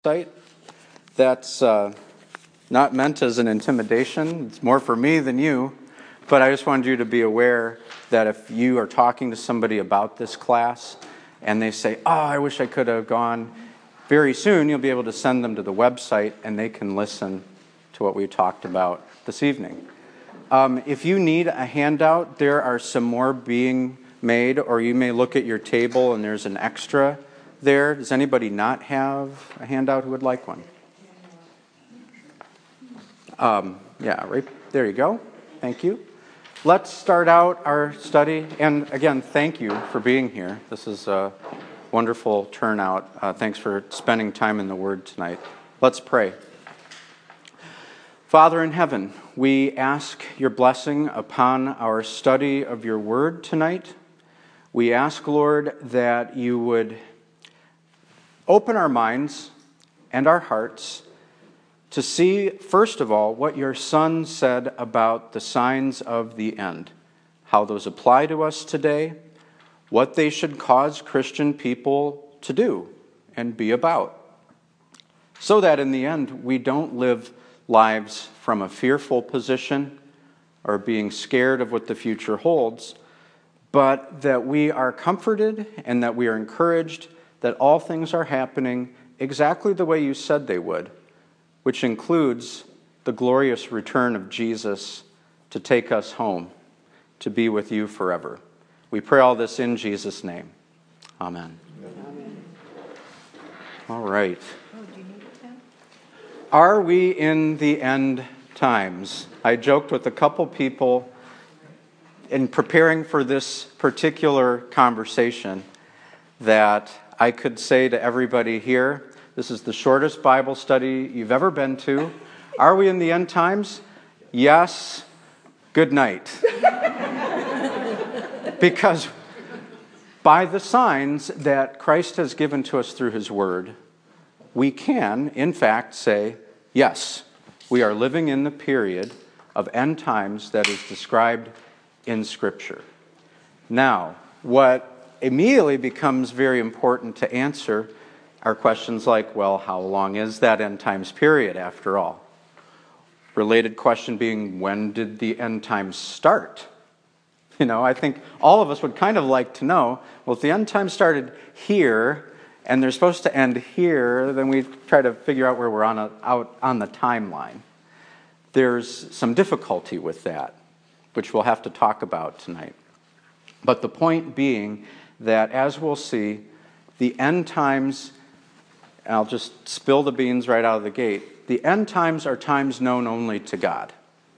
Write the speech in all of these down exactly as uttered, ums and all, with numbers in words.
website. That's uh, not meant as an intimidation. It's more for me than you. But I just wanted you to be aware that if you are talking to somebody about this class and they say, oh, I wish I could have gone, very soon you'll be able to send them to the website and they can listen to what we talked about this evening. Um, if you need a handout, there are some more being made, or you may look at your table and there's an extra there. Does anybody not have a handout who would like one? Um, yeah, right there you go. Thank you. Let's start out our study. And again, thank you for being here. This is a wonderful turnout. Uh, thanks for spending time in the Word tonight. Let's pray. Father in heaven, we ask your blessing upon our study of your Word tonight. We ask, Lord, that you would open our minds and our hearts to see, first of all, what your Son said about the signs of the end, how those apply to us today, what they should cause Christian people to do and be about, so that in the end we don't live lives from a fearful position or being scared of what the future holds, but that we are comforted and that we are encouraged that all things are happening exactly the way you said they would, which includes the glorious return of Jesus to take us home, to be with you forever. We pray all this in Jesus' name. Amen. Amen. All right. Oh, do you need it then? Are we in the end times? I joked with a couple people in preparing for this particular conversation that I could say to everybody here, this is the shortest Bible study you've ever been to. Are we in the end times? Yes. Good night. Because by the signs that Christ has given to us through his word, we can, in fact, say, yes, we are living in the period of end times that is described in Scripture. Now, what immediately becomes very important to answer are questions like, well, how long is that end times period after all? Related question being, when did the end times start? You know, I think all of us would kind of like to know, well, if the end times started here and they're supposed to end here, then we try to figure out where we're on a, out on the timeline. There's some difficulty with that, which we'll have to talk about tonight. But the point being that, as we'll see, the end times, and I'll just spill the beans right out of the gate, the end times are times known only to God.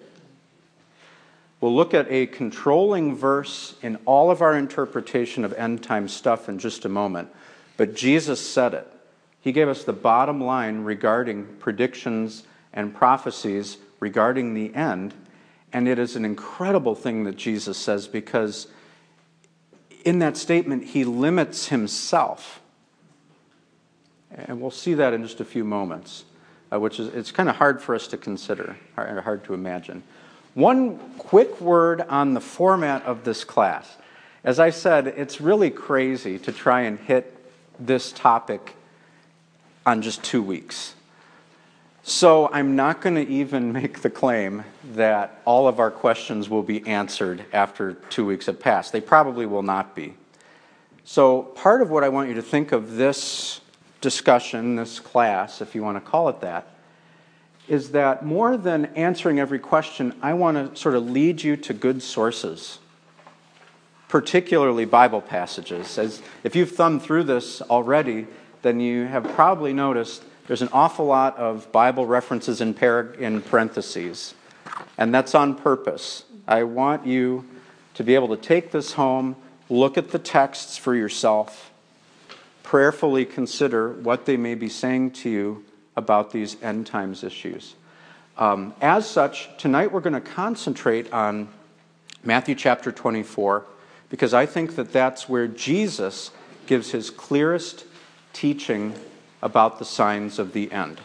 We'll look at a controlling verse in all of our interpretation of end time stuff in just a moment, but Jesus said it. He gave us the bottom line regarding predictions and prophecies regarding the end, and it is an incredible thing that Jesus says, because in that statement he limits himself. And we'll see that in just a few moments, uh, which is it's kind of hard for us to consider, hard, hard to imagine. One quick word on the format of this class. As I said, it's really crazy to try and hit this topic on just two weeks. So I'm not going to even make the claim that all of our questions will be answered after two weeks have passed. They probably will not be. So part of what I want you to think of this discussion, this class, if you want to call it that, is that more than answering every question, I want to sort of lead you to good sources, particularly Bible passages. As if you've thumbed through this already, then you have probably noticed there's an awful lot of Bible references in, par- in parentheses, and that's on purpose. I want you to be able to take this home, look at the texts for yourself, prayerfully consider what they may be saying to you about these end times issues. Um, as such, tonight we're going to concentrate on Matthew chapter twenty-four, because I think that that's where Jesus gives his clearest teaching about the signs of the end.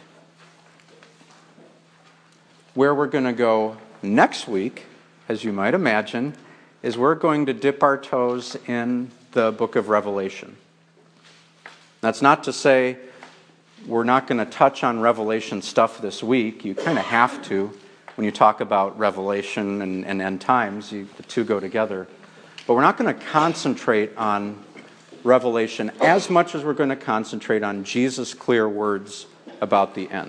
Where we're going to go next week, as you might imagine, is we're going to dip our toes in the book of Revelation. That's not to say we're not going to touch on Revelation stuff this week. You kind of have to when you talk about Revelation and, and end times. You, the two go together. But we're not going to concentrate on Revelation as much as we're going to concentrate on Jesus' clear words about the end.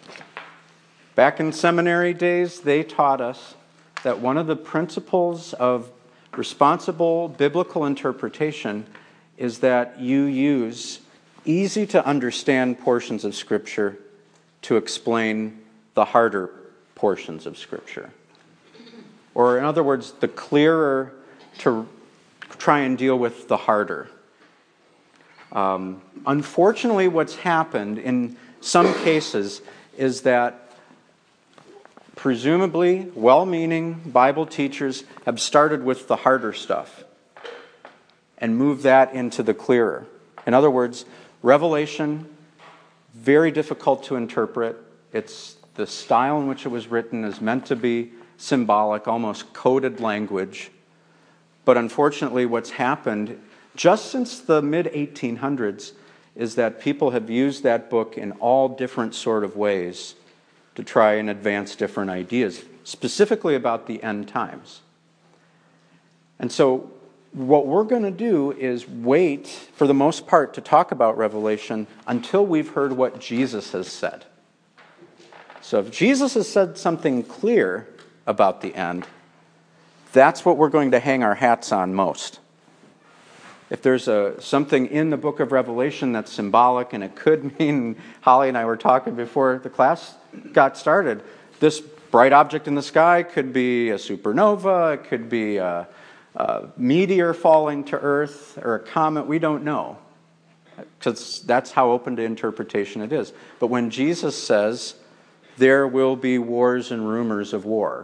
Back in seminary days, they taught us that one of the principles of responsible biblical interpretation is that you use easy to understand portions of Scripture to explain the harder portions of Scripture. Or in other words, the clearer to try and deal with the harder. Um, unfortunately, what's happened in some cases is that presumably well-meaning Bible teachers have started with the harder stuff and moved that into the clearer. In other words, Revelation, very difficult to interpret. It's the style in which it was written is meant to be symbolic, almost coded language. But unfortunately, what's happened just since the mid eighteen hundreds is that people have used that book in all different sort of ways to try and advance different ideas, specifically about the end times. And so what we're going to do is wait, for the most part, to talk about Revelation until we've heard what Jesus has said. So if Jesus has said something clear about the end, that's what we're going to hang our hats on most. If there's a, something in the book of Revelation that's symbolic, and it could mean, Holly and I were talking before the class got started, this bright object in the sky could be a supernova, it could be a, a meteor falling to Earth, or a comet, we don't know. Because that's how open to interpretation it is. But when Jesus says, there will be wars and rumors of war.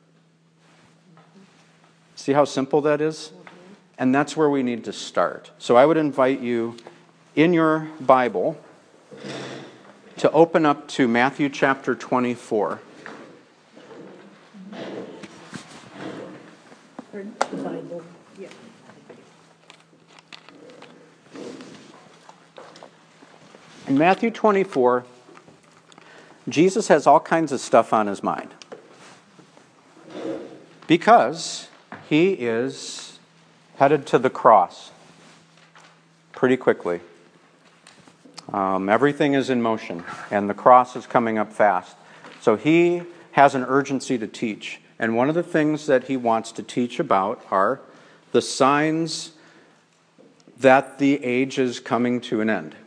See how simple that is? And that's where we need to start. So I would invite you in your Bible to open up to Matthew chapter twenty-four. Bible. Yeah. In Matthew twenty-four, Jesus has all kinds of stuff on his mind. Because he is headed to the cross pretty quickly. Um, everything is in motion, and the cross is coming up fast. So he has an urgency to teach. And one of the things that he wants to teach about are the signs that the age is coming to an end.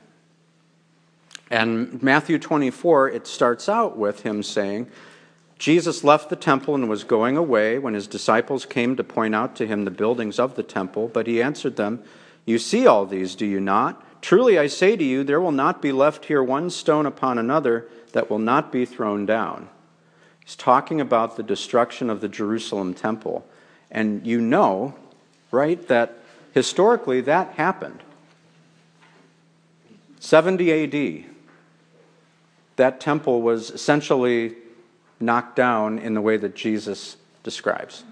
And Matthew twenty-four, it starts out with him saying, Jesus left the temple and was going away when his disciples came to point out to him the buildings of the temple. But he answered them, you see all these, do you not? Truly I say to you, there will not be left here one stone upon another that will not be thrown down. He's talking about the destruction of the Jerusalem temple. And you know, right, that historically that happened. seventy A D, that temple was essentially knocked down in the way that Jesus describes.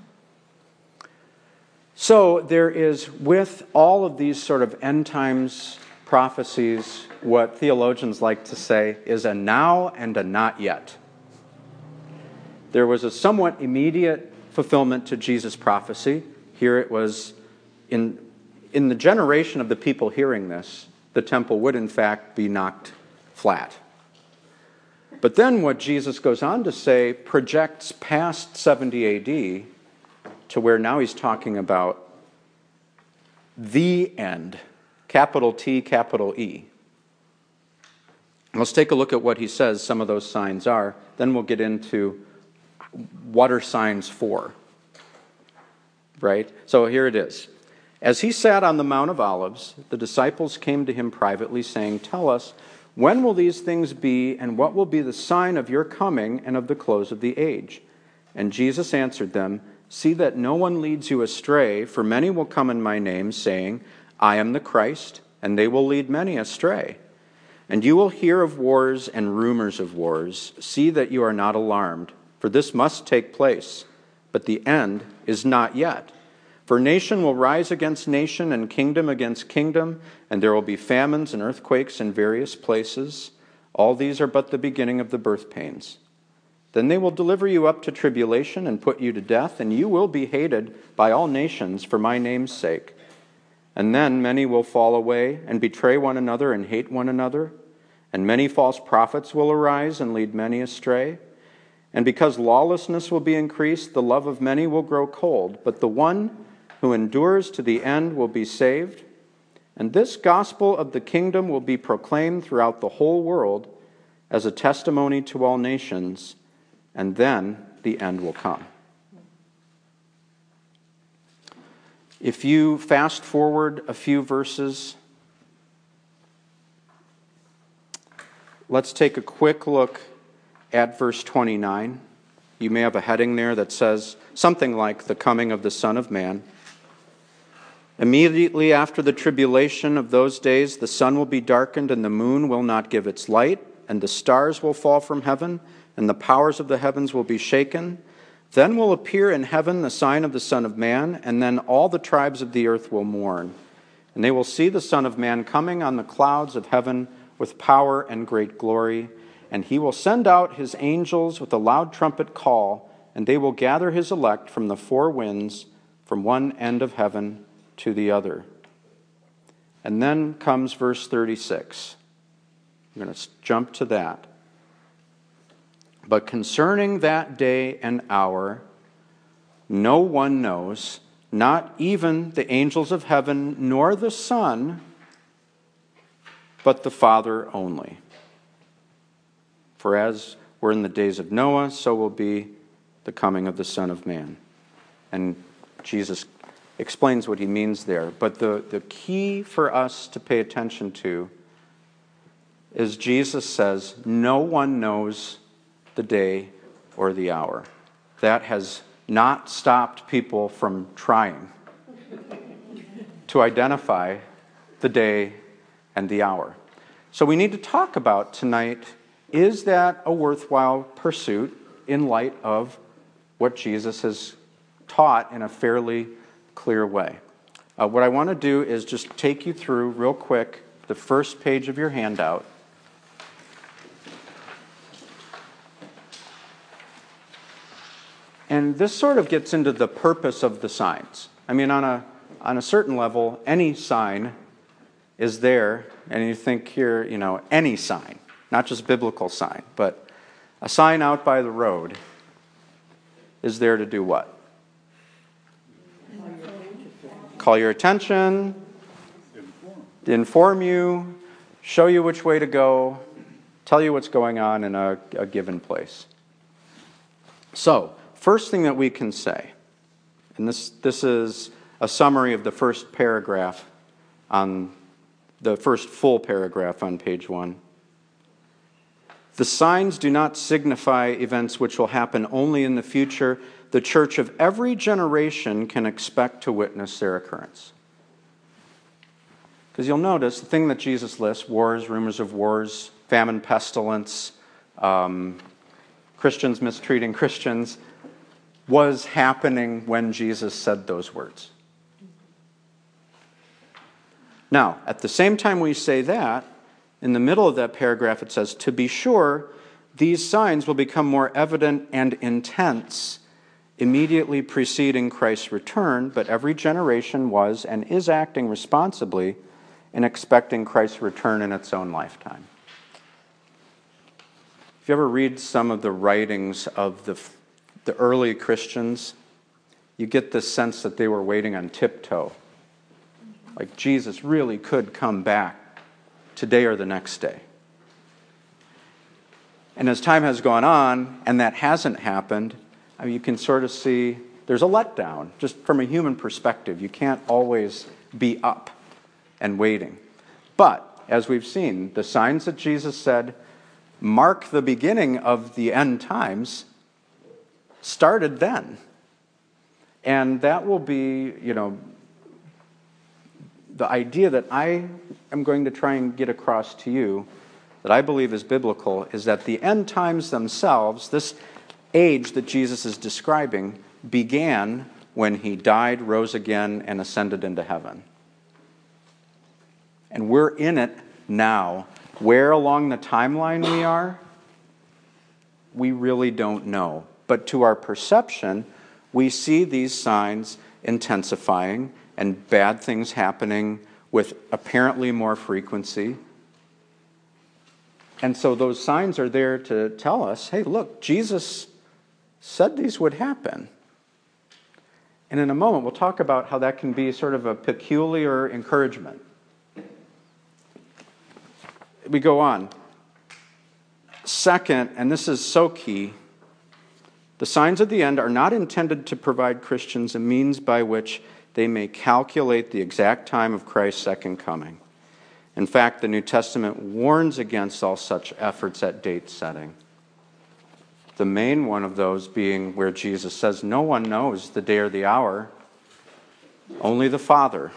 So there is, with all of these sort of end times prophecies, what theologians like to say is a now and a not yet. There was a somewhat immediate fulfillment to Jesus' prophecy. Here it was, in, in the generation of the people hearing this, the temple would in fact be knocked flat. But then what Jesus goes on to say projects past seventy A D to where now he's talking about the end, capital T, capital E. Let's take a look at what he says some of those signs are. Then we'll get into what are signs for. Right? So here it is. As he sat on the Mount of Olives, the disciples came to him privately, saying, tell us, when will these things be, and what will be the sign of your coming and of the close of the age? And Jesus answered them, see that no one leads you astray, for many will come in my name, saying, I am the Christ, and they will lead many astray. And you will hear of wars and rumors of wars. See that you are not alarmed, for this must take place, but the end is not yet. For nation will rise against nation, and kingdom against kingdom, and there will be famines and earthquakes in various places. All these are but the beginning of the birth pains. Then they will deliver you up to tribulation and put you to death, and you will be hated by all nations for my name's sake. And then many will fall away and betray one another and hate one another. And many false prophets will arise and lead many astray. And because lawlessness will be increased, the love of many will grow cold. But the one who endures to the end will be saved. And this gospel of the kingdom will be proclaimed throughout the whole world as a testimony to all nations, and then the end will come. If you fast forward a few verses, let's take a quick look at verse twenty-nine. You may have a heading there that says something like the coming of the Son of Man. Immediately after the tribulation of those days, the sun will be darkened and the moon will not give its light, and the stars will fall from heaven, and the powers of the heavens will be shaken. Then will appear in heaven the sign of the Son of Man, and then all the tribes of the earth will mourn. And they will see the Son of Man coming on the clouds of heaven with power and great glory. And he will send out his angels with a loud trumpet call, and they will gather his elect from the four winds, from one end of heaven to the other. And then comes verse thirty-six. I'm going to jump to that. But concerning that day and hour, no one knows, not even the angels of heaven, nor the Son, but the Father only. For as were in the days of Noah, so will be the coming of the Son of Man. And Jesus explains what he means there. But the, the key for us to pay attention to is Jesus says, no one knows the day or the hour. That has not stopped people from trying to identify the day and the hour. So we need to talk about tonight, is that a worthwhile pursuit in light of what Jesus has taught in a fairly clear way? Uh, what I want to do is just take you through real quick the first page of your handout. And this sort of gets into the purpose of the signs. I mean, on a on a certain level, any sign is there, and you think here, you know, any sign, not just biblical sign, but a sign out by the road is there to do what? Call your attention, inform. inform you, show you which way to go, tell you what's going on in a, a given place. So, first thing that we can say, and this, this is a summary of the first paragraph on the first full paragraph on page one. The signs do not signify events which will happen only in the future. The church of every generation can expect to witness their occurrence. Because you'll notice the thing that Jesus lists, wars, rumors of wars, famine, pestilence, um, Christians mistreating Christians, was happening when Jesus said those words. Now, at the same time we say that, in the middle of that paragraph it says, to be sure, these signs will become more evident and intense immediately preceding Christ's return, but every generation was and is acting responsibly in expecting Christ's return in its own lifetime. If you ever read some of the writings of the, the early Christians, you get this sense that they were waiting on tiptoe. Like Jesus really could come back today or the next day. And as time has gone on, and that hasn't happened, I mean, you can sort of see there's a letdown, just from a human perspective. You can't always be up and waiting. But, as we've seen, the signs that Jesus said mark the beginning of the end times started then. And that will be, you know, the idea that I am going to try and get across to you, that I believe is biblical, is that the end times themselves, this age that Jesus is describing, began when he died, rose again, and ascended into heaven. And we're in it now Where along the timeline we are, we really don't know. But to our perception, we see these signs intensifying and bad things happening with apparently more frequency. And so those signs are there to tell us, hey, look, Jesus said these would happen. And in a moment, we'll talk about how that can be sort of a peculiar encouragement. We go on. Second, and this is so key, the signs of the end are not intended to provide Christians a means by which they may calculate the exact time of Christ's second coming. In fact, the New Testament warns against all such efforts at date setting. The main one of those being where Jesus says, no one knows the day or the hour, only the Father.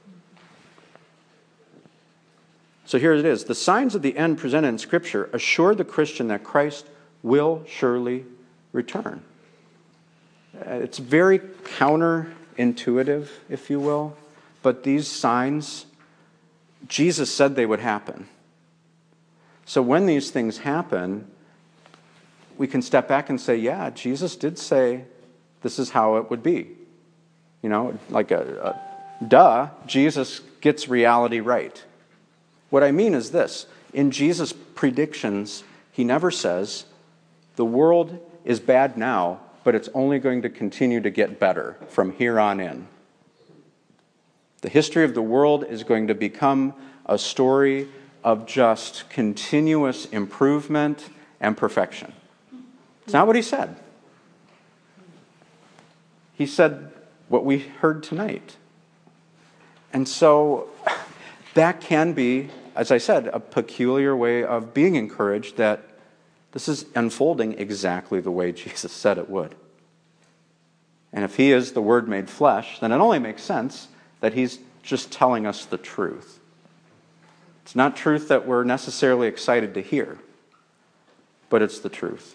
So here it is. The signs of the end presented in Scripture assure the Christian that Christ will surely return. It's very counterintuitive, if you will, but these signs, Jesus said they would happen. So when these things happen, we can step back and say, yeah, Jesus did say this is how it would be. You know, like a, a duh, Jesus gets reality right. What I mean is this. In Jesus' predictions, he never says, the world is bad now, but it's only going to continue to get better from here on in. The history of the world is going to become a story of just continuous improvement and perfection. It's not what he said. He said what we heard tonight. And so that can be, as I said, a peculiar way of being encouraged that this is unfolding exactly the way Jesus said it would. And if he is the Word made flesh, then it only makes sense that he's just telling us the truth. It's not truth that we're necessarily excited to hear, but it's the truth.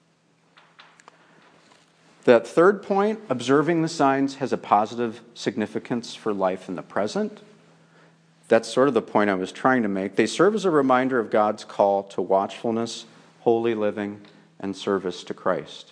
That third point, observing the signs, has a positive significance for life in the present. That's sort of the point I was trying to make. They serve as a reminder of God's call to watchfulness, holy living, and service to Christ.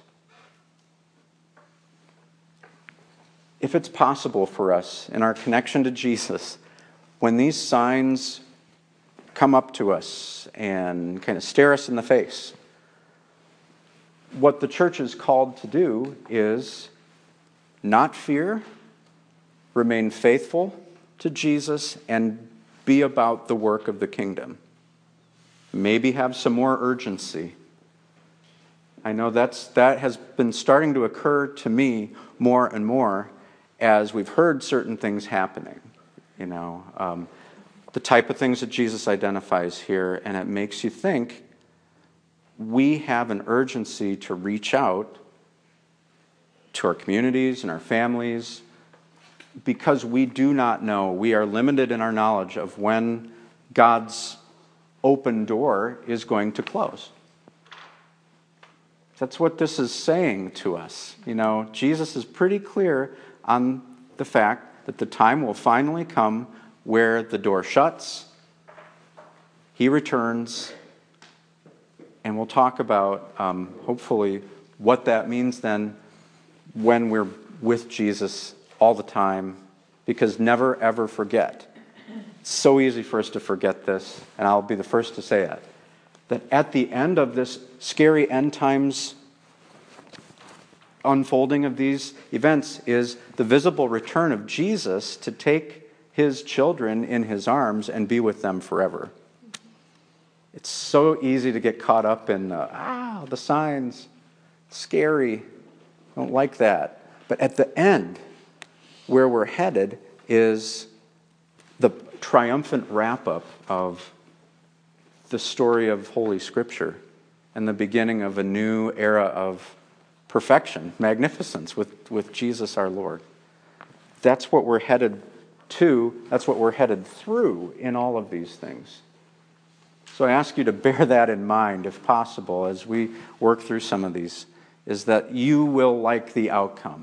If it's possible for us in our connection to Jesus, when these signs come up to us and kind of stare us in the face, what the church is called to do is not fear, remain faithful to Jesus, and be about the work of the kingdom. Maybe have some more urgency. I know that's that has been starting to occur to me more and more as we've heard certain things happening. You know, um, the type of things that Jesus identifies here, and it makes you think we have an urgency to reach out to our communities and our families because we do not know. We are limited in our knowledge of when God's open door is going to close. That's what this is saying to us. You know, Jesus is pretty clear on the fact that the time will finally come where the door shuts, he returns, and we'll talk about, um, hopefully, what that means then when we're with Jesus all the time, because never, ever forget. It's so easy for us to forget this, and I'll be the first to say it, that at the end of this scary end times unfolding of these events is the visible return of Jesus to take his children in his arms and be with them forever. It's so easy to get caught up in, uh, ah, the signs. Scary. Don't like that. But at the end, where we're headed is the triumphant wrap-up of the story of Holy Scripture and the beginning of a new era of perfection, magnificence with, with Jesus our Lord. That's what we're headed to. That's what we're headed through in all of these things. So I ask you to bear that in mind, if possible, as we work through some of these, is that you will like the outcome.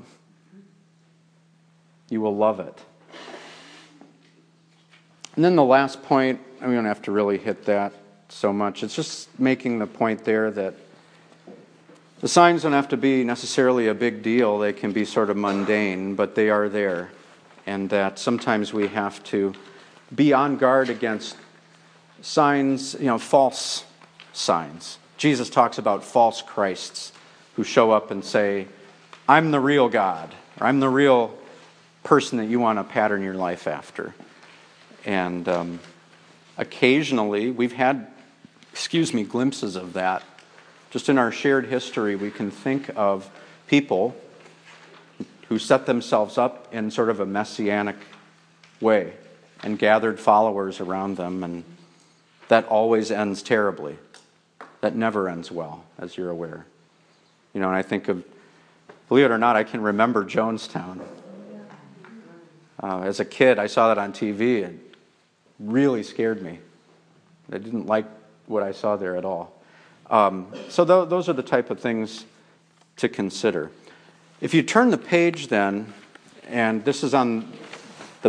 You will love it. And then the last point, we don't have to really hit that so much. It's just making the point there that the signs don't have to be necessarily a big deal. They can be sort of mundane, but they are there. And that sometimes we have to be on guard against signs, you know, false signs. Jesus talks about false Christs who show up and say, I'm the real God, or I'm the real person that you want to pattern your life after. And um, occasionally, we've had, excuse me, glimpses of that. Just in our shared history, we can think of people who set themselves up in sort of a messianic way and gathered followers around them, and that always ends terribly. That never ends well, as you're aware. You know, and I think of, believe it or not, I can remember Jonestown. Uh, as a kid, I saw that on T V, and it really scared me. I didn't like what I saw there at all. Um, so th- those are the type of things to consider. If you turn the page then, and this is on the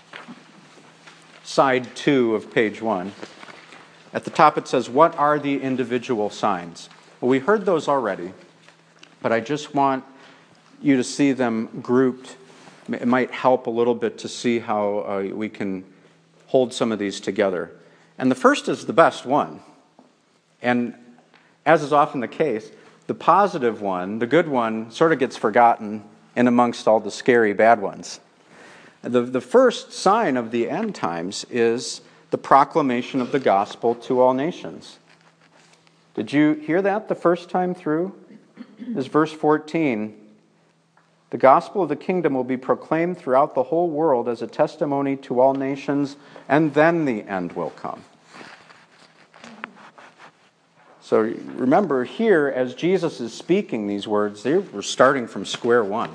side two of page one, at the top it says, what are the individual signs? Well, we heard those already, but I just want you to see them grouped. It might help a little bit to see how uh, we can hold some of these together. And the first is the best one. And as is often the case, the positive one, the good one, sort of gets forgotten in amongst all the scary bad ones. The, the first sign of the end times is the proclamation of the gospel to all nations. Did you hear that the first time through? This is verse fourteen. The gospel of the kingdom will be proclaimed throughout the whole world as a testimony to all nations, and then the end will come. So remember, here, as Jesus is speaking these words, they were starting from square one.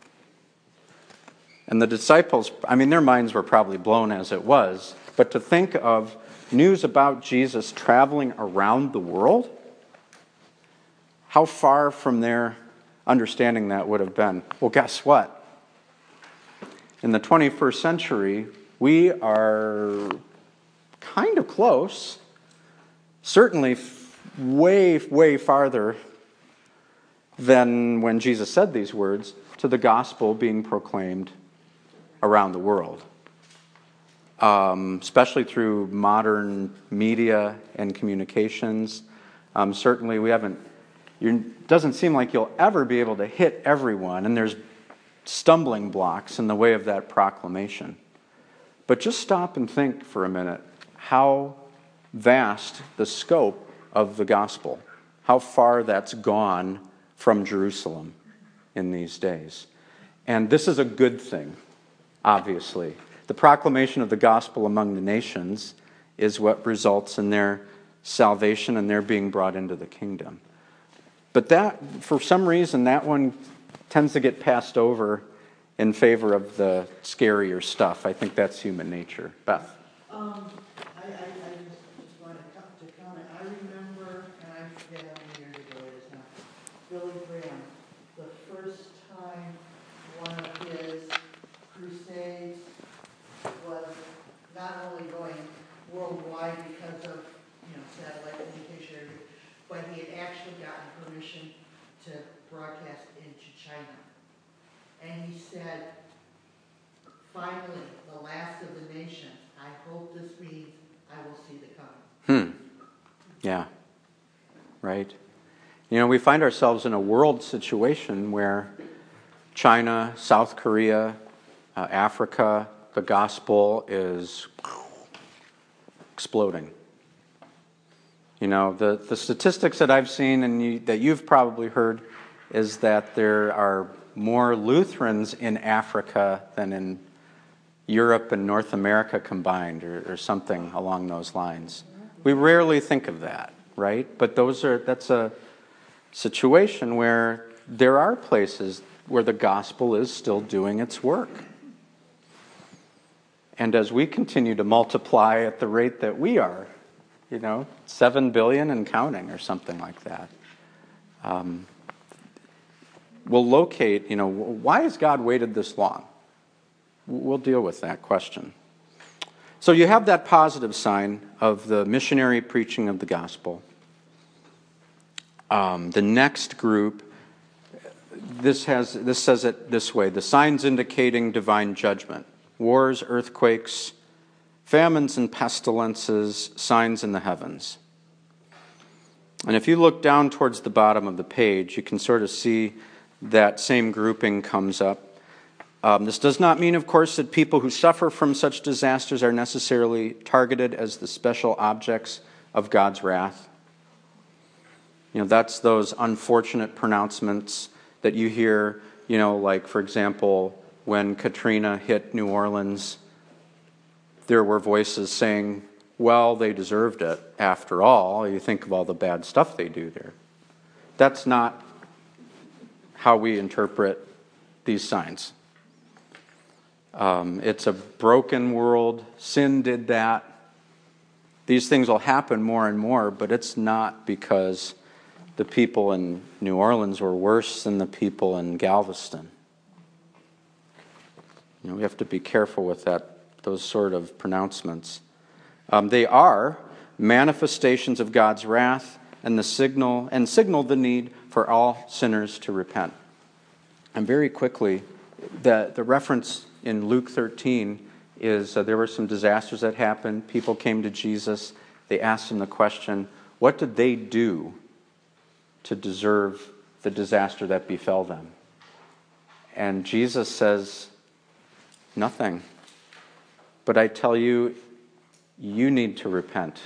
And the disciples, I mean, their minds were probably blown as it was, but to think of news about Jesus traveling around the world, how far from their understanding that would have been. Well, guess what? In the twenty-first century, we are kind of close, certainly way, way farther than when Jesus said these words, to the gospel being proclaimed around the world. Um, especially through modern media and communications. Um, certainly we haven't, it doesn't seem like you'll ever be able to hit everyone, and there's stumbling blocks in the way of that proclamation. But just stop and think for a minute how vast the scope of the gospel, how far that's gone from Jerusalem in these days. And this is a good thing, obviously. The proclamation of the gospel among the nations is what results in their salvation and their being brought into the kingdom. But that, for some reason, that one tends to get passed over in favor of the scarier stuff. I think that's human nature. Beth? Um, I, I, I just, just want to, come, to comment. I remember, and I forget how many years ago it is now, Billy Graham, the first time one of his crusades was not only going worldwide because of, you know, satellite communication, but he had actually gotten permission to broadcast into China. And he said, finally, the last of the nations, I hope this means I will see the coming. Hmm. Yeah. Right. You know, we find ourselves in a world situation where China, South Korea, uh, Africa, the gospel is exploding. You know, the, the statistics that I've seen and you, that you've probably heard is that there are more Lutherans in Africa than in Europe and North America combined, or, or something along those lines. We rarely think of that, right? But those are that's a situation where there are places where the gospel is still doing its work. And as we continue to multiply at the rate that we are, you know, seven billion and counting or something like that, um, we'll locate, you know, why has God waited this long? We'll deal with that question. So you have that positive sign of the missionary preaching of the gospel. Um, the next group, this has this says it this way: the signs indicating divine judgment, wars, earthquakes, famines and pestilences, signs in the heavens. And if you look down towards the bottom of the page, you can sort of see that same grouping comes up. Um, this does not mean, of course, that people who suffer from such disasters are necessarily targeted as the special objects of God's wrath. You know, that's those unfortunate pronouncements that you hear, you know, like, for example, when Katrina hit New Orleans, there were voices saying, well, they deserved it. After all, you think of all the bad stuff they do there. That's not how we interpret these signs. Um, it's a broken world. Sin did that. These things will happen more and more, but it's not because the people in New Orleans were worse than the people in Galveston. You know, we have to be careful with that, those sort of pronouncements. Um, they are manifestations of God's wrath and the signal and signal the need for all sinners to repent. And very quickly, the, the reference in Luke thirteen is uh, there were some disasters that happened. People came to Jesus. They asked him the question, what did they do to deserve the disaster that befell them? And Jesus says, nothing. But I tell you, you need to repent.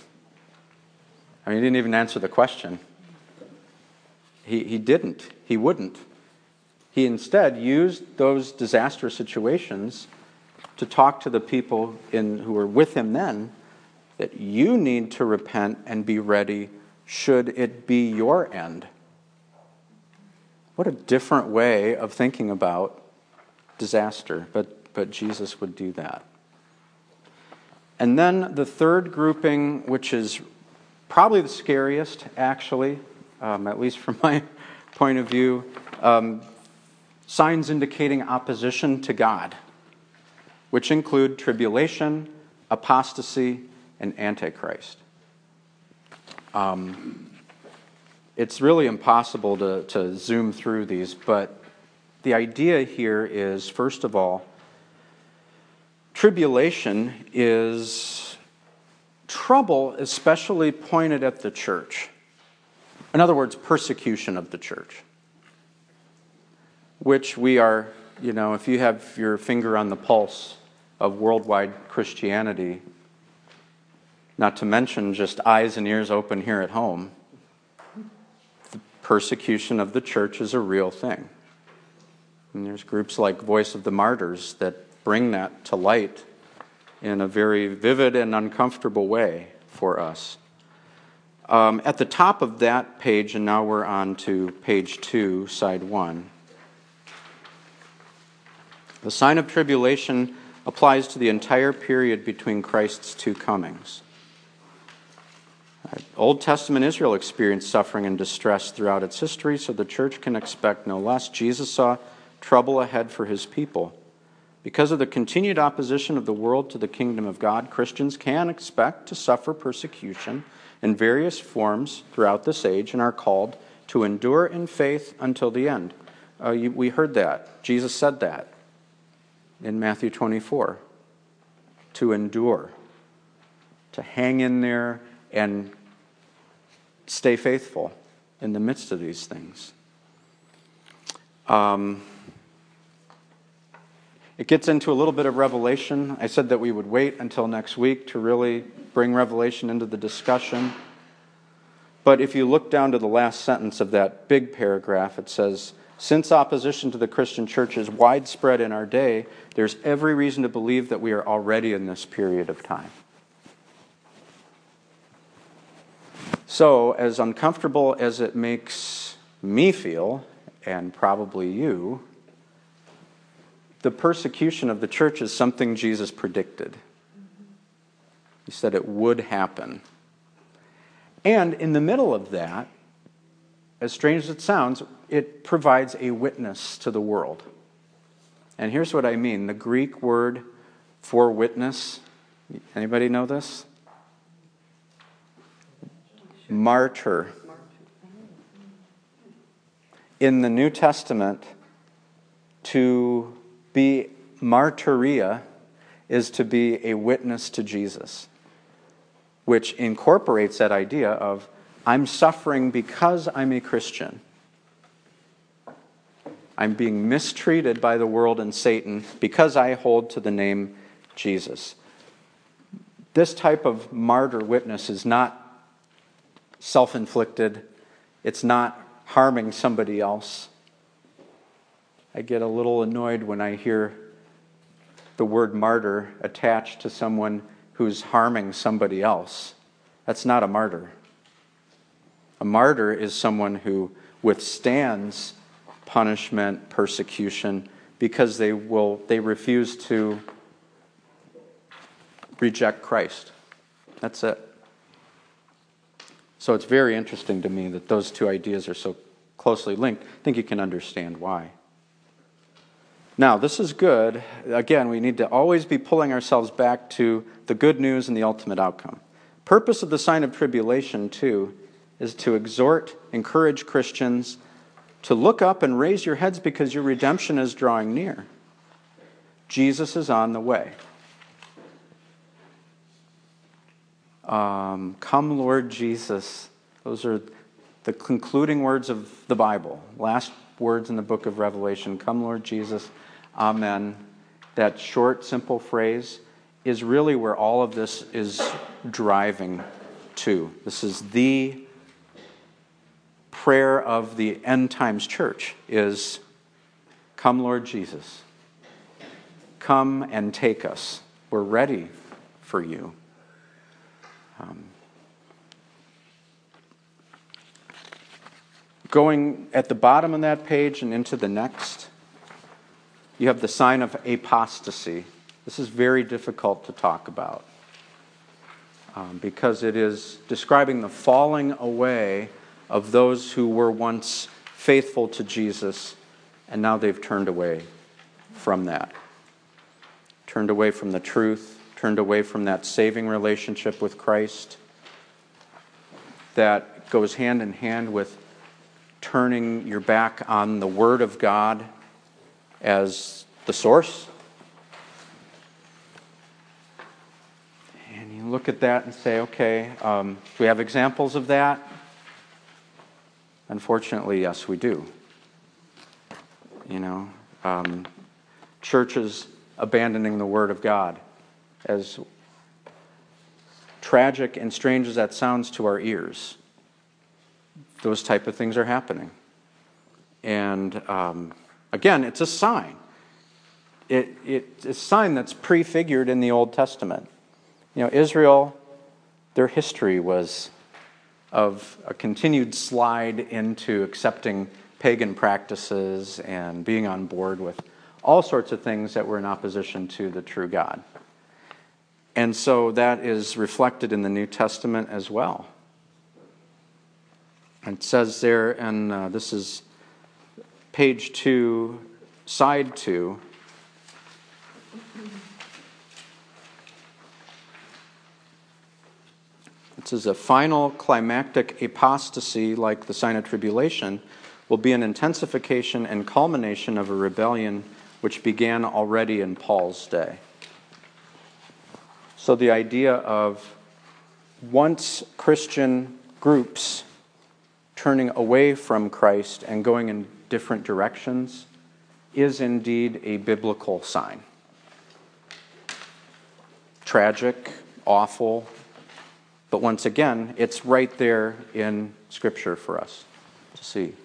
I mean, he didn't even answer the question. He, he didn't. He wouldn't. He instead used those disastrous situations to talk to the people in, who were with him then, that you need to repent and be ready should it be your end. What a different way of thinking about disaster, but, but Jesus would do that. And then the third grouping, which is probably the scariest, actually, um, at least from my point of view, um, signs indicating opposition to God, which include tribulation, apostasy, and antichrist. Um, it's really impossible to, to zoom through these, but the idea here is, first of all, tribulation is trouble especially pointed at the church. In other words, persecution of the church. Which we are, you know, if you have your finger on the pulse of worldwide Christianity, not to mention just eyes and ears open here at home, the persecution of the church is a real thing. And there's groups like Voice of the Martyrs that bring that to light in a very vivid and uncomfortable way for us. Um, at the top of that page, and now we're on to page two, side one, the sign of tribulation applies to the entire period between Christ's two comings. Old Testament Israel experienced suffering and distress throughout its history, so the church can expect no less. Jesus saw trouble ahead for his people. Because of the continued opposition of the world to the kingdom of God, Christians can expect to suffer persecution in various forms throughout this age and are called to endure in faith until the end. Uh, you, we heard that. Jesus said that in Matthew twenty-four. To endure. To hang in there and stay faithful in the midst of these things. Um... It gets into a little bit of Revelation. I said that we would wait until next week to really bring Revelation into the discussion. But if you look down to the last sentence of that big paragraph, it says, since opposition to the Christian church is widespread in our day, there's every reason to believe that we are already in this period of time. So, as uncomfortable as it makes me feel, and probably you, the persecution of the church is something Jesus predicted. He said it would happen. And in the middle of that, as strange as it sounds, it provides a witness to the world. And here's what I mean. The Greek word for witness Anybody know this? Martyr. In the New Testament, to be martyria is to be a witness to Jesus, which incorporates that idea of I'm suffering because I'm a Christian. I'm being mistreated by the world and Satan because I hold to the name Jesus. This type of martyr witness is not self-inflicted. It's not harming somebody else. I get a little annoyed when I hear the word martyr attached to someone who's harming somebody else. That's not a martyr. A martyr is someone who withstands punishment, persecution, because they will they refuse to reject Christ. That's it. So it's very interesting to me that those two ideas are so closely linked. I think you can understand why. Now, this is good. Again, we need to always be pulling ourselves back to the good news and the ultimate outcome. Purpose of the sign of tribulation, too, is to exhort, encourage Christians to look up and raise your heads because your redemption is drawing near. Jesus is on the way. Um, Come, Lord Jesus. Those are the concluding words of the Bible. Last words in the book of Revelation. Come, Lord Jesus. Amen. That short, simple phrase is really where all of this is driving to. This is the prayer of the end times church is, come, Lord Jesus. Come and take us. We're ready for you. Um, going at the bottom of that page and into the next, you have the sign of apostasy. This is very difficult to talk about um, because it is describing the falling away of those who were once faithful to Jesus and now they've turned away from that. Turned away from the truth, turned away from that saving relationship with Christ that goes hand in hand with turning your back on the Word of God as the source. And you look at that and say, okay, um, do we have examples of that? Unfortunately, yes, we do. You know, um, churches abandoning the Word of God. As tragic and strange as that sounds to our ears, those type of things are happening. And um, again, it's a sign. It, it, it's a sign that's prefigured in the Old Testament. You know, Israel, their history was of a continued slide into accepting pagan practices and being on board with all sorts of things that were in opposition to the true God. And so that is reflected in the New Testament as well. It says there, and uh, this is page two, side two. It says a final climactic apostasy, like the sign of tribulation, will be an intensification and culmination of a rebellion which began already in Paul's day. So the idea of once Christian groups turning away from Christ and going in different directions is indeed a biblical sign. Tragic, awful, but once again, it's right there in Scripture for us to see.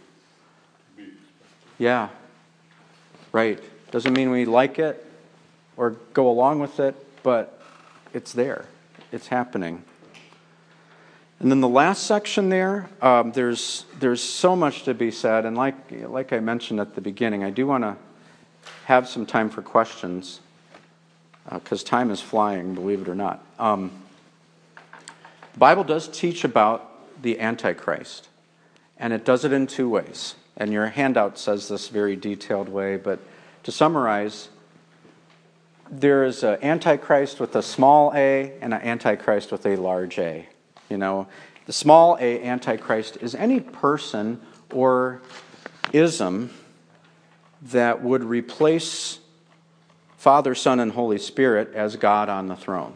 Yeah, right. Doesn't mean we like it or go along with it, but it's there. It's happening. And then the last section there, um, there's there's so much to be said, and like like I mentioned at the beginning, I do want to have some time for questions because uh, time is flying, believe it or not. Um, the Bible does teach about the Antichrist, and it does it in two ways. And your handout says this very detailed way, but to summarize, there is an antichrist with a small a and an antichrist with a large a. You know, the small a antichrist is any person or ism that would replace Father, Son, and Holy Spirit as God on the throne.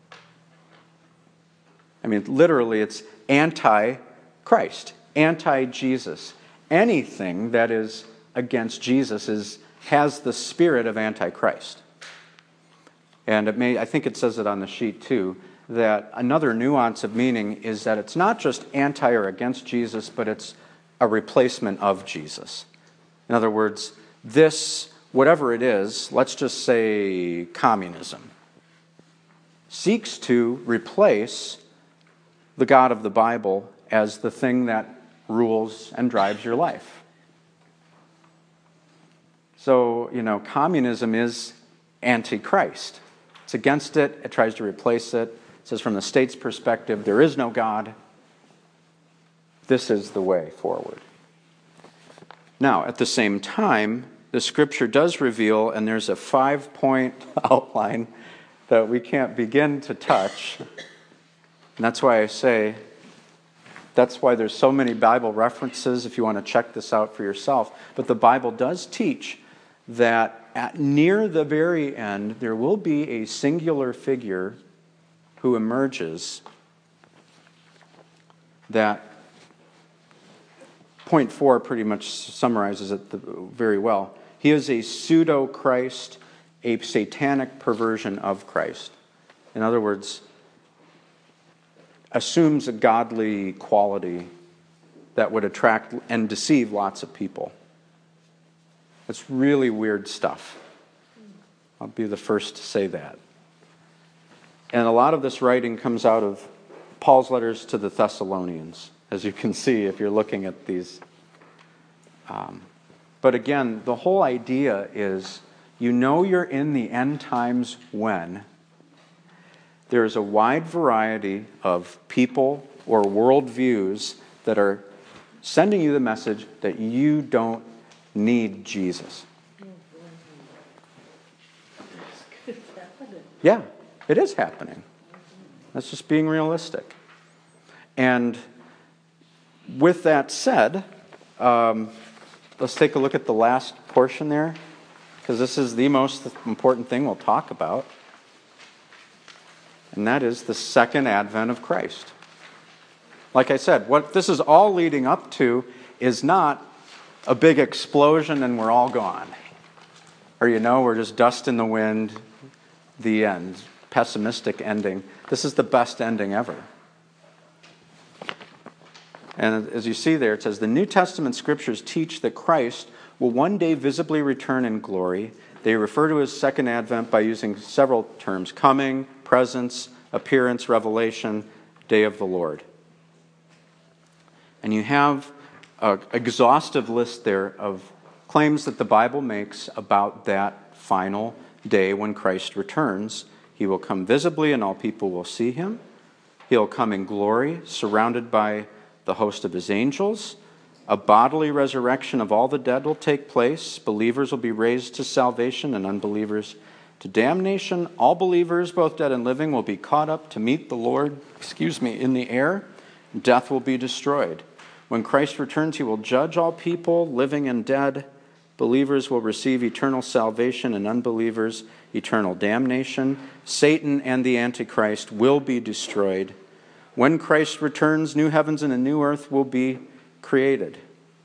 I mean, literally, it's anti-Christ, anti-Jesus. Anything that is against Jesus is has the spirit of antichrist. And it may, I think it says it on the sheet too, that another nuance of meaning is that it's not just anti or against Jesus, but it's a replacement of Jesus. In other words, this, whatever it is, let's just say communism, seeks to replace the God of the Bible as the thing that rules and drives your life. So, you know, communism is anti-Christ. It's against it. It tries to replace it. It says from the state's perspective, there is no God. This is the way forward. Now, at the same time, the Scripture does reveal, and there's a five-point outline that we can't begin to touch. And that's why I say, that's why there's so many Bible references if you want to check this out for yourself. But the Bible does teach that at near the very end, there will be a singular figure who emerges that point four pretty much summarizes it very well. He is a pseudo-Christ, a satanic perversion of Christ. In other words, assumes a godly quality that would attract and deceive lots of people. It's really weird stuff. I'll be the first to say that. And a lot of this writing comes out of Paul's letters to the Thessalonians, as you can see if you're looking at these. Um, but again, the whole idea is, you know you're in the end times when there is a wide variety of people or worldviews that are sending you the message that you don't need Jesus. Yeah, it is happening. That's just being realistic. And with that said, um, let's take a look at the last portion there, because this is the most important thing we'll talk about. And that is the second advent of Christ. Like I said, what this is all leading up to is not a big explosion and we're all gone. Or, you know, we're just dust in the wind, the end. Pessimistic ending. This is the best ending ever. And as you see there, it says, the New Testament scriptures teach that Christ will one day visibly return in glory. They refer to his second advent by using several terms: coming, presence, appearance, revelation, day of the Lord. And you have an exhaustive list there of claims that the Bible makes about that final day when Christ returns. He will come visibly and all people will see him. He'll come in glory, surrounded by the host of his angels. A bodily resurrection of all the dead will take place. Believers will be raised to salvation and unbelievers to damnation. All believers, both dead and living, will be caught up to meet the Lord, excuse me, in the air. Death will be destroyed. When Christ returns, he will judge all people, living and dead. Believers will receive eternal salvation and unbelievers eternal damnation. Satan and the Antichrist will be destroyed. When Christ returns, new heavens and a new earth will be created.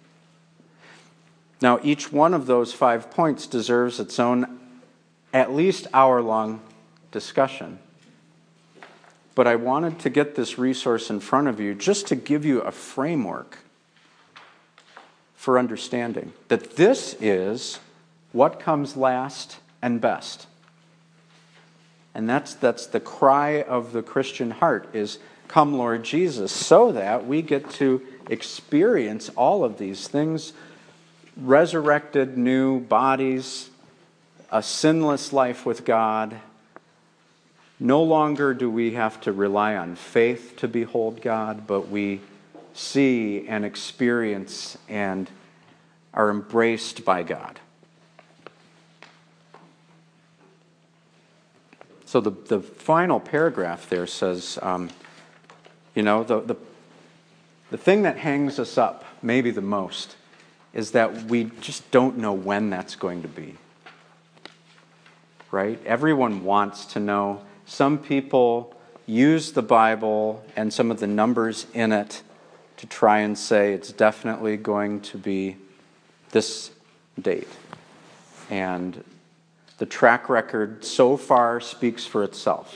Now, each one of those five points deserves its own at least hour-long discussion. But I wanted to get this resource in front of you just to give you a framework for understanding that this is what comes last and best. And that's that's the cry of the Christian heart is, come Lord Jesus, so that we get to experience all of these things, resurrected new bodies, a sinless life with God. No longer do we have to rely on faith to behold God, but we see and experience and are embraced by God. So the, the final paragraph there says, um, you know, the, the the thing that hangs us up maybe the most is that we just don't know when that's going to be. Right? Everyone wants to know. Some people use the Bible and some of the numbers in it to try and say it's definitely going to be this date. And the track record so far speaks for itself.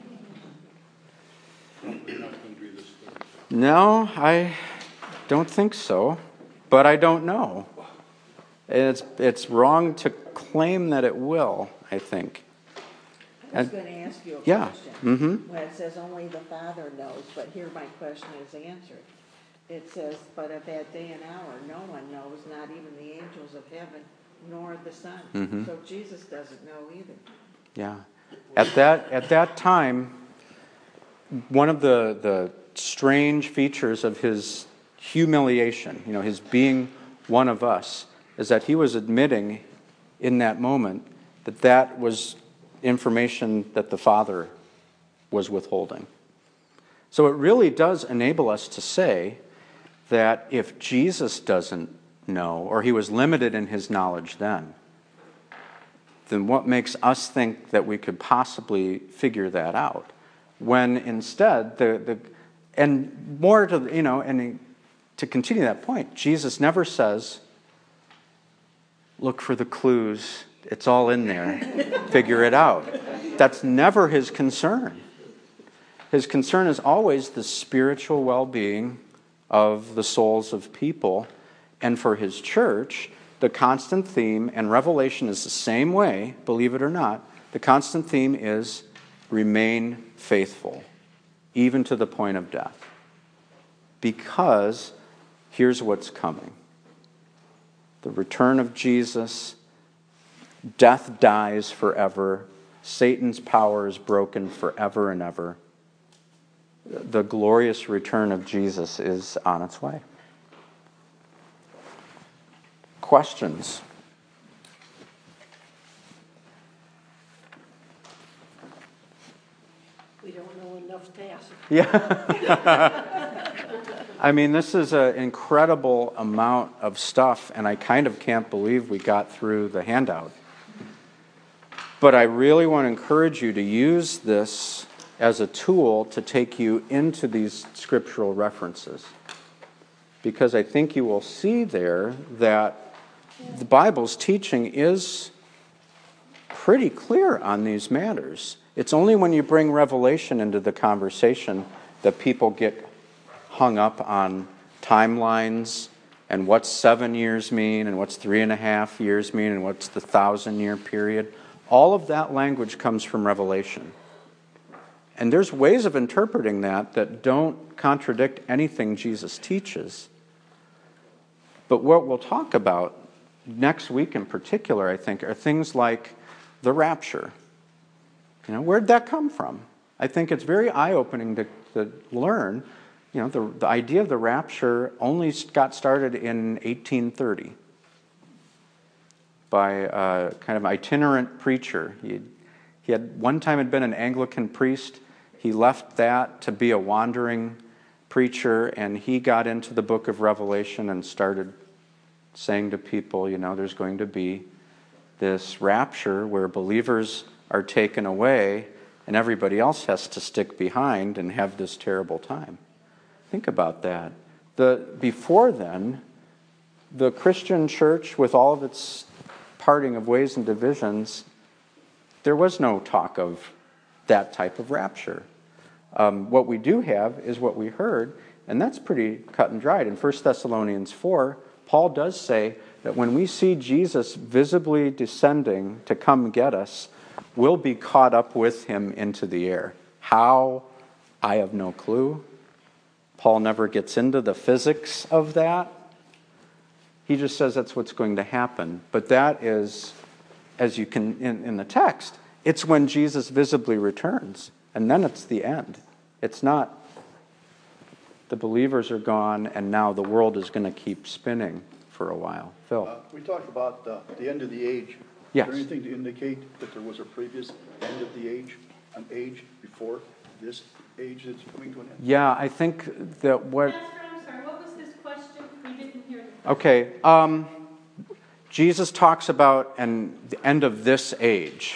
No, I don't think so, but I don't know. It's it's wrong to claim that it will, I think. I was going to ask you a yeah. question. Mm-hmm. When it says only the Father knows, but here my question is answered. It says, but of that day and hour, no one knows, not even the angels of heaven, nor the Son. Mm-hmm. So Jesus doesn't know either. Yeah. At that at that time, one of the, the strange features of his humiliation, you know, his being one of us, is that he was admitting in that moment that that was information that the Father was withholding. So it really does enable us to say that if Jesus doesn't know, or he was limited in his knowledge then, then what makes us think that we could possibly figure that out? When instead, the, the and more to, you know, and to continue that point, Jesus never says, look for the clues, it's all in there, figure it out. That's never his concern. His concern is always the spiritual well-being of the souls of people. And for his church, the constant theme, and Revelation is the same way, believe it or not, the constant theme is remain faithful, even to the point of death. Because here's what's coming. The return of Jesus, death dies forever, Satan's power is broken forever and ever. The glorious return of Jesus is on its way. Questions? We don't know enough to ask. Yeah. I mean, this is an incredible amount of stuff, and I kind of can't believe we got through the handout. But I really want to encourage you to use this as a tool to take you into these scriptural references. Because I think you will see there that the Bible's teaching is pretty clear on these matters. It's only when you bring Revelation into the conversation that people get hung up on timelines and what's seven years mean and what's three and a half years mean and what's the thousand year period. All of that language comes from Revelation. And there's ways of interpreting that that don't contradict anything Jesus teaches. But what we'll talk about next week in particular, I think, are things like the rapture. You know, where'd that come from? I think it's very eye-opening to, to learn. You know, the, the idea of the rapture only got started in eighteen thirty by a kind of itinerant preacher. He, he had one time had been an Anglican priest. He left that to be a wandering preacher, and he got into the book of Revelation and started saying to people, you know, there's going to be this rapture where believers are taken away and everybody else has to stick behind and have this terrible time. Think about that. The, before then, the Christian church, with all of its parting of ways and divisions, there was no talk of that type of rapture. Um, what we do have is what we heard, and that's pretty cut and dried. In First Thessalonians four, Paul does say that when we see Jesus visibly descending to come get us, we'll be caught up with him into the air. How? I have no clue. Paul never gets into the physics of that. He just says that's what's going to happen. But that is, as you can, in, in the text, it's when Jesus visibly returns. And then it's the end. It's not the believers are gone and now the world is going to keep spinning for a while. Phil? Uh, we talked about uh, the end of the age. Yes. Is there anything to indicate that there was a previous end of the age? an age before this age that's coming to an end? Yeah, I think that what... Pastor, I'm sorry, what was his question? We didn't hear the question. Okay, um, Jesus talks about an, the end of this age.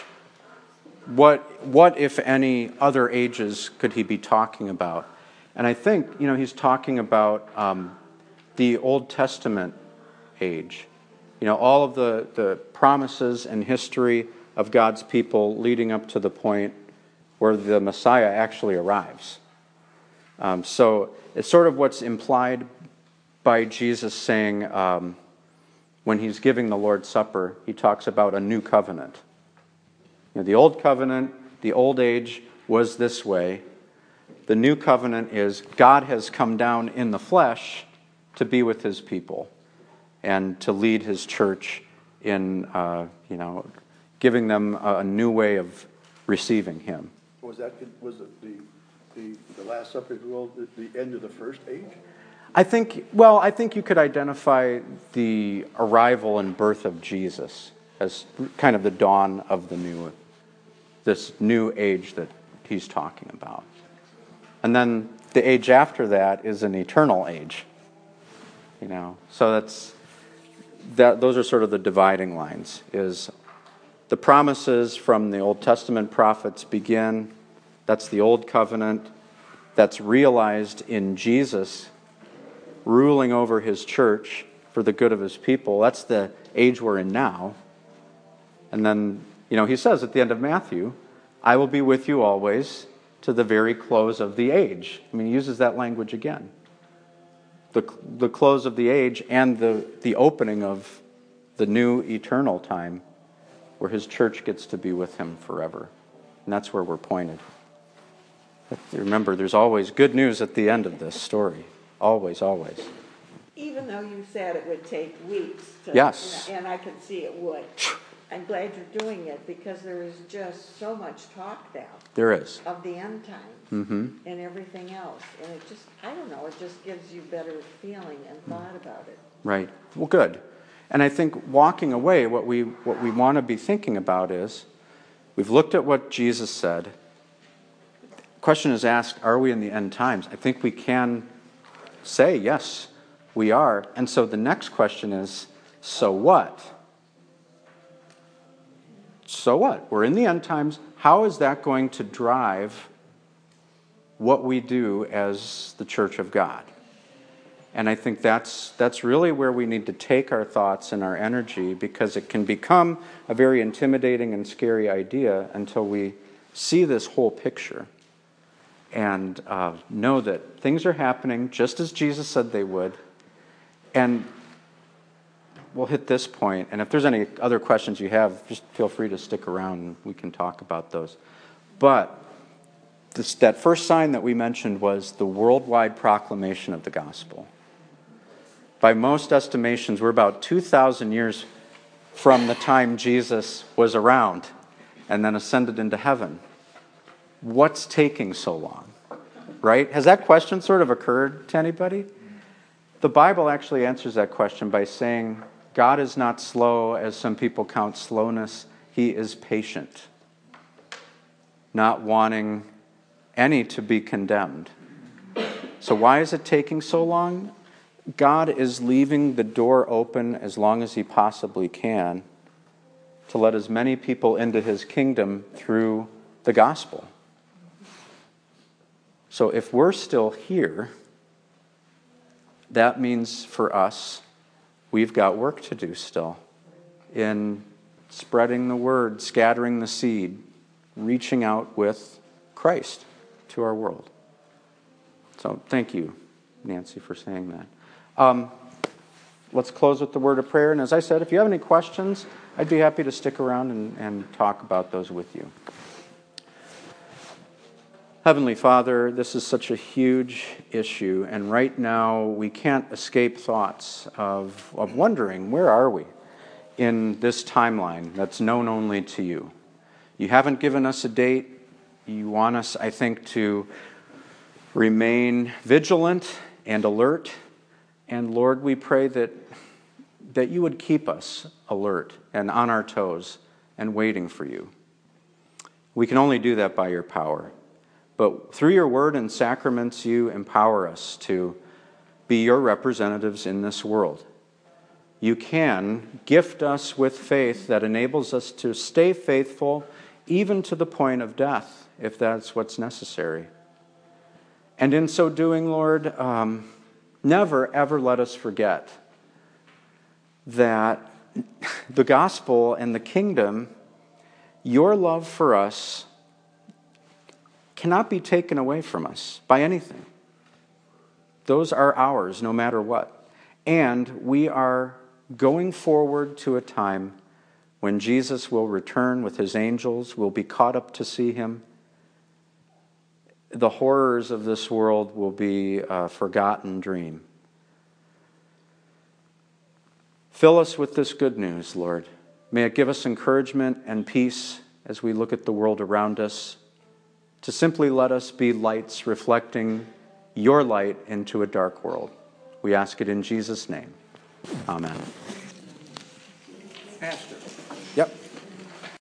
What, what, if any, other ages could he be talking about? And I think, you know, he's talking about um, the Old Testament age. You know, all of the, the promises and history of God's people leading up to the point where the Messiah actually arrives. Um, so it's sort of what's implied by Jesus saying, um, when he's giving the Lord's Supper, he talks about a new covenant. You know, the old covenant, the old age was this way. The new covenant is God has come down in the flesh to be with his people and to lead his church in, uh, you know, giving them a new way of receiving him. Was that was it the the the Last Supper, if you will, the, the end of the first age? I think. Well, I think you could identify the arrival and birth of Jesus as kind of the dawn of the new, this new age that he's talking about. And then the age after that is an eternal age. You know, so that's that. Those are sort of the dividing lines. Is the promises from the Old Testament prophets begin. That's the old covenant. That's realized in Jesus ruling over his church for the good of his people. That's the age we're in now. And then, you know, he says at the end of Matthew, I will be with you always to the very close of the age. I mean, he uses that language again. The, the close of the age and the, the opening of the new eternal time where his church gets to be with him forever. And that's where we're pointed. But remember, there's always good news at the end of this story. Always, always. Even though you said it would take weeks to, yes. and I could see it would. I'm glad you're doing it because there is just so much talk now. There is. Of the end times mm-hmm. and everything else. And it just, I don't know, it just gives you better feeling and thought about it. Right. Well, good. And I think walking away, what we what we want to be thinking about is, we've looked at what Jesus said. The question is asked, are we in the end times? I think we can say, yes, we are. And so the next question is, so what? So what? We're in the end times. How is that going to drive what we do as the Church of God? And I think that's that's really where we need to take our thoughts and our energy, because it can become a very intimidating and scary idea until we see this whole picture and uh, know that things are happening just as Jesus said they would. And we'll hit this point, and if there's any other questions you have, just feel free to stick around and we can talk about those. But this, that first sign that we mentioned was the worldwide proclamation of the gospel. By most estimations, we're about two thousand years from the time Jesus was around and then ascended into heaven. What's taking so long? Right? Has that question sort of occurred to anybody? The Bible actually answers that question by saying, God is not slow as some people count slowness. He is patient, not wanting any to be condemned. So why is it taking so long? God is leaving the door open as long as he possibly can to let as many people into his kingdom through the gospel. So if we're still here, that means for us, we've got work to do still in spreading the word, scattering the seed, reaching out with Christ to our world. So thank you, Nancy, for saying that. Um, let's close with the word of prayer. And as I said, if you have any questions, I'd be happy to stick around and, and talk about those with you. Heavenly Father, this is such a huge issue, and right now we can't escape thoughts of, of wondering, where are we in this timeline that's known only to you? You haven't given us a date. You want us, I think, to remain vigilant and alert. And Lord, we pray that, that you would keep us alert and on our toes and waiting for you. We can only do that by your power. But through your word and sacraments, you empower us to be your representatives in this world. You can gift us with faith that enables us to stay faithful even to the point of death, if that's what's necessary. And in so doing, Lord, um, never, ever let us forget that the gospel and the kingdom, your love for us, cannot be taken away from us by anything. Those are ours no matter what. And we are going forward to a time when Jesus will return with his angels, will be caught up to see him. The horrors of this world will be a forgotten dream. Fill us with this good news, Lord. May it give us encouragement and peace as we look at the world around us, to simply let us be lights reflecting your light into a dark world. We ask it in Jesus' name. Amen. Pastor. Yep.